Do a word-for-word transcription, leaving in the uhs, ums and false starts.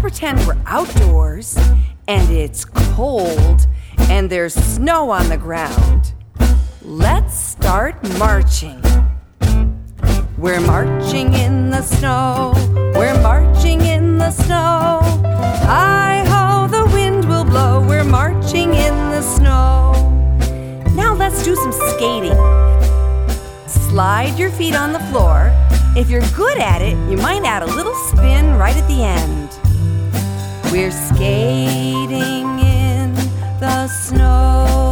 pretend we're outdoors and it's cold and there's snow on the ground. Let's start marching. We're marching in the snow. We're marching in the snow. Hi-ho, the wind will blow. We're marching in the snow. Now let's do some skating. Slide your feet on the floor. If you're good at it, you might add a little spin right at the end. We're skating in the snow.